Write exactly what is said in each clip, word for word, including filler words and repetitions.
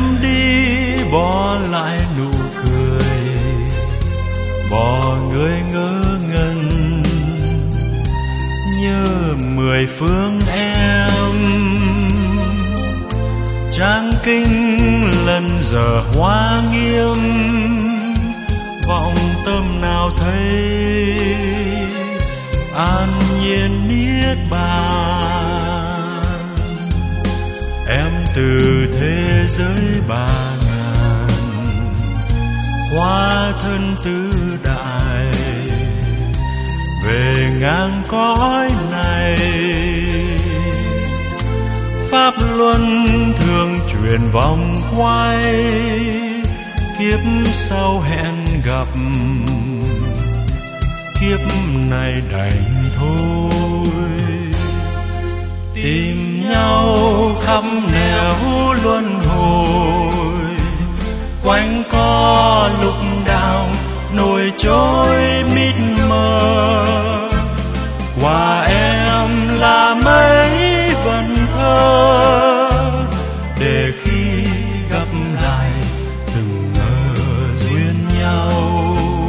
đi bỏ lại nụ cười, bỏ người ngỡ ngẩn như mười phương em. Trang kinh lần giờ hoa nghiêm, vọng tâm nào thấy an nhiên niết bàn. Em từ thế giới ba ngàn, hóa thân tứ đại, về ngang cõi này. Pháp luân thường chuyển vòng quay, kiếp sau hẹn gặp, kiếp này đành thôi. Tìm nhau khắp nẻo luân hồi, quanh co lục đạo nổi trôi mịt mờ. Qua em là mấy vần thơ, để khi gặp lại từng ngờ duyên nhau.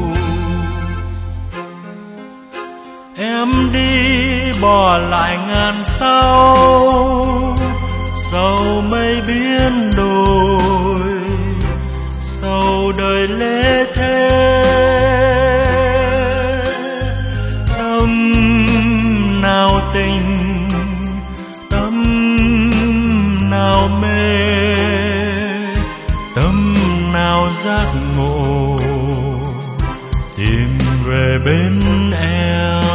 Em đi bỏ lại ngàn sao, sau mây biến đổi, sau đời lê thế. Tâm nào tình, tâm nào mê, tâm nào giác ngộ, tìm về bên em.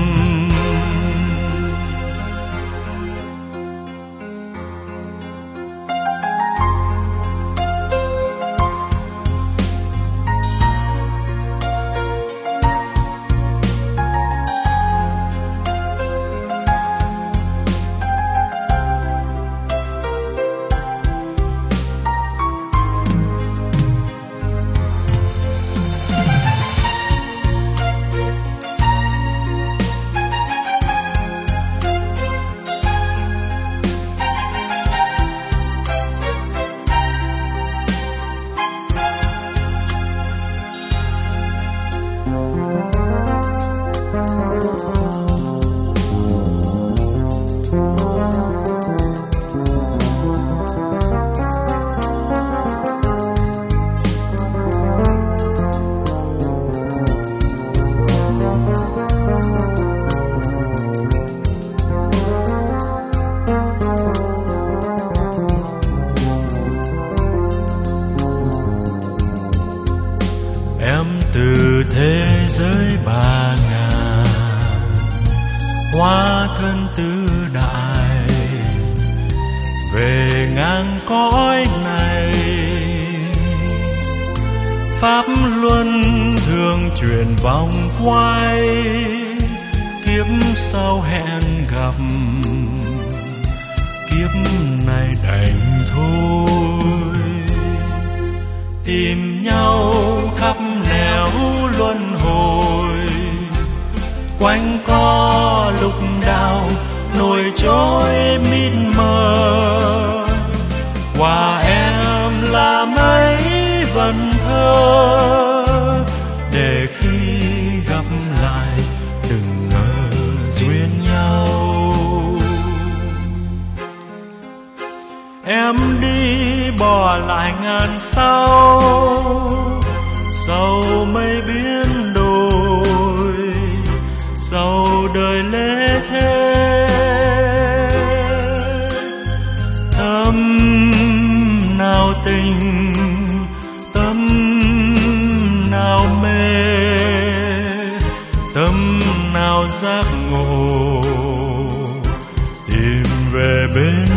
Từ thế giới ba ngàn, hóa thân tứ đại, về ngang cõi này. Pháp luân thường chuyển vòng quay, kiếp sau hẹn gặp, kiếp này đành thôi. Tìm nhau khắp nẻo luân hồi, quanh co lục đạo nổi trôi mịt mờ. Qua em là mấy vần thơ, để khi gặp lại đừng ngờ duyên nhau. Em đi bỏ lại ngàn sao, sau mây biến đổi, sau đời lê thế. Tâm nào tình, tâm nào mê, tâm nào giác ngộ, tìm về bên